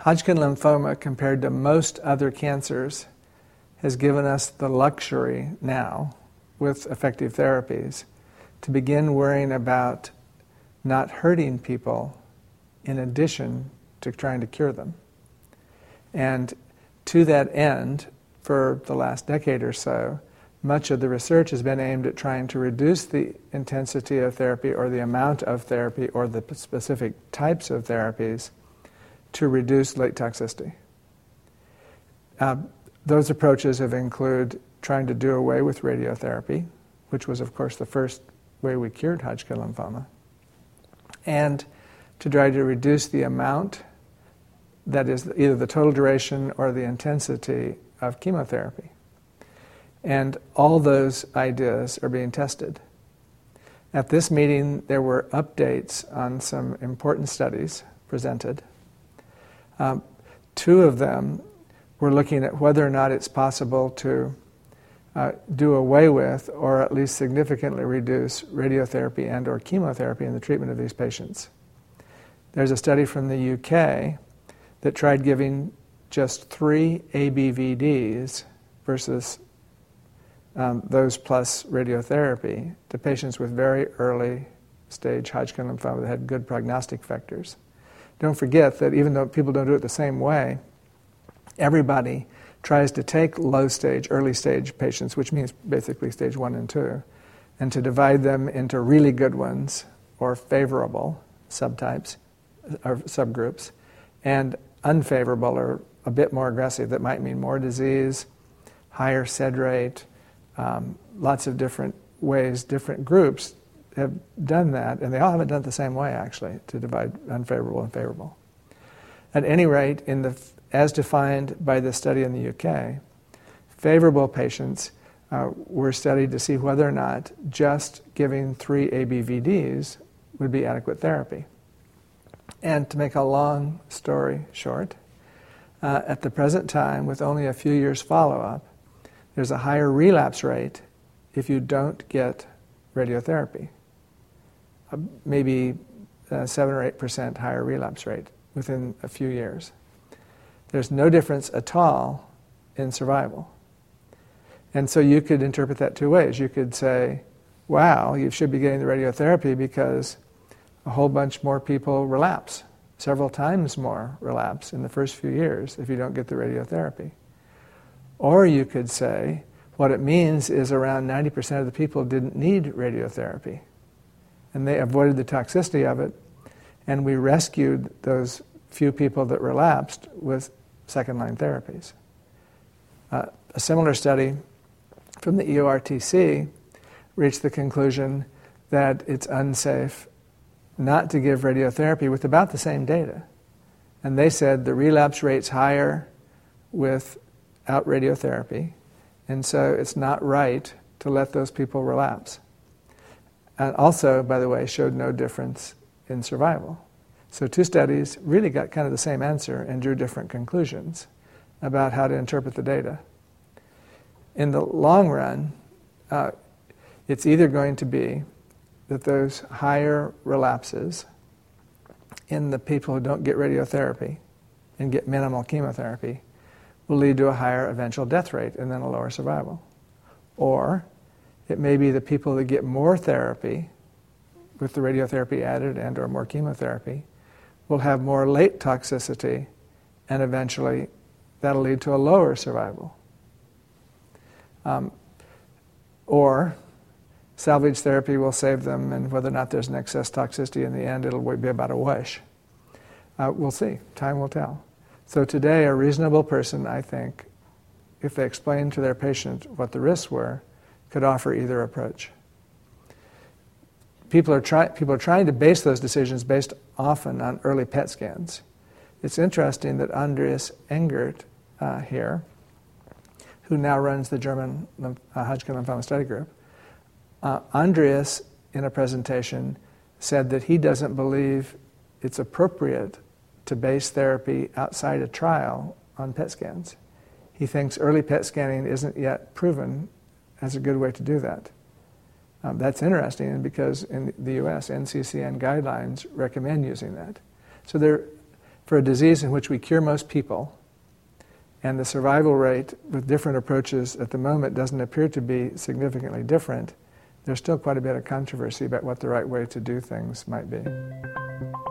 Hodgkin lymphoma, compared to most other cancers, has given us the luxury now, with effective therapies, to begin worrying about not hurting people in addition to trying to cure them. And to that end, for the last decade or so, much of the research has been aimed at trying to reduce the intensity of therapy or the amount of therapy or the specific types of therapies to reduce late toxicity. Those approaches have included trying to do away with radiotherapy, which was, of course, the first way we cured Hodgkin lymphoma, and to try to reduce the amount, that is either the total duration or the intensity of chemotherapy. And all those ideas are being tested. At this meeting, there were updates on some important studies presented. Two of them were looking at whether or not it's possible to do away with or at least significantly reduce radiotherapy and or chemotherapy in the treatment of these patients. There's a study from the UK that tried giving just 3 ABVDs versus those plus radiotherapy to patients with very early stage Hodgkin lymphoma that had good prognostic factors. Don't forget that even though people don't do it the same way, everybody tries to take low stage, early stage patients, which means basically stage 1 and 2, and to divide them into really good ones or favorable subtypes or subgroups, and unfavorable or a bit more aggressive, that might mean more disease, higher SED rate, lots of different ways, different groups have done that, and they all haven't done it the same way, actually, to divide unfavorable and favorable. At any rate, as defined by the study in the UK, favorable patients were studied to see whether or not just giving 3 ABVDs would be adequate therapy. And to make a long story short, at the present time, with only a few years follow-up, there's a higher relapse rate if you don't get radiotherapy. Maybe 7 or 8% higher relapse rate within a few years. There's no difference at all in survival. And so you could interpret that two ways. You could say, wow, you should be getting the radiotherapy because a whole bunch more people relapse, several times more relapse in the first few years if you don't get the radiotherapy. Or you could say, what it means is around 90% of the people didn't need radiotherapy, and they avoided the toxicity of it, and we rescued those few people that relapsed with second-line therapies. A similar study from the EORTC reached the conclusion that it's unsafe not to give radiotherapy with about the same data. And they said the relapse rate's higher without radiotherapy, and so it's not right to let those people relapse. And also, by the way, showed no difference in survival. So two studies really got kind of the same answer and drew different conclusions about how to interpret the data. In the long run, it's either going to be that those higher relapses in the people who don't get radiotherapy and get minimal chemotherapy will lead to a higher eventual death rate and then a lower survival. Or it may be the people that get more therapy with the radiotherapy added and or more chemotherapy will have more late toxicity, and eventually that'll lead to a lower survival. Or salvage therapy will save them, and whether or not there's an excess toxicity in the end, it'll be about a wash. We'll see. Time will tell. So today, a reasonable person, I think, if they explain to their patient what the risks were, could offer either approach. People are trying to base those decisions based often on early PET scans. It's interesting that Andreas Engert here, who now runs the German Hodgkin lymphoma study group, Andreas, in a presentation, said that he doesn't believe it's appropriate to base therapy outside a trial on PET scans. He thinks early PET scanning isn't yet proven as a good way to do that. That's interesting because in the US, NCCN guidelines recommend using that. So for a disease in which we cure most people, and the survival rate with different approaches at the moment doesn't appear to be significantly different, there's still quite a bit of controversy about what the right way to do things might be.